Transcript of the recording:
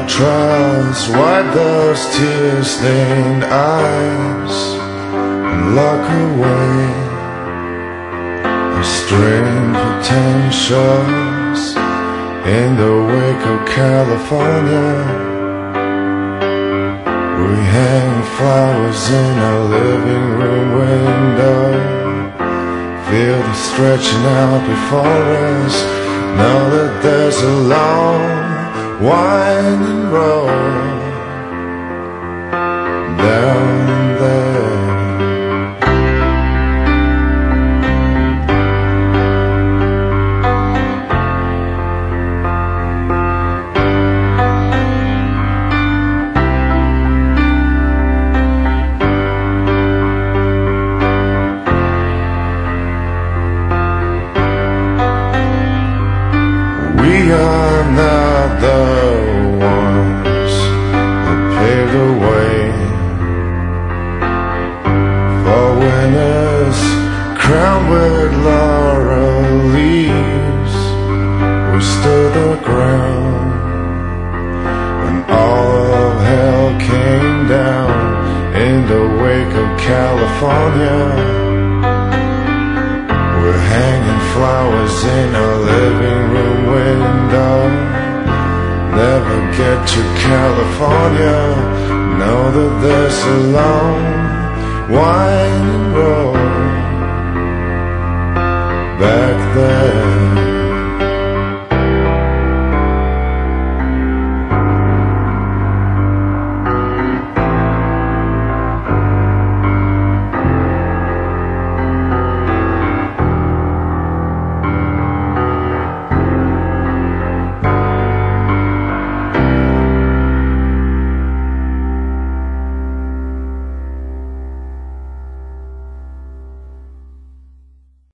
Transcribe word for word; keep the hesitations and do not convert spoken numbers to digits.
trust, wipe those tear-stained eyes and lock away our strained potentials in the wake of California. We hang flowers in our living room window, feel the stretching out before us. Know that there's a long winding road down there. We are not the ones that paved the way for winners crowned with laurel leaves. We stood the ground when all of hell came down in the wake of California. We're hanging flowers in our living room window. Never get to California. Know that there's a long winding road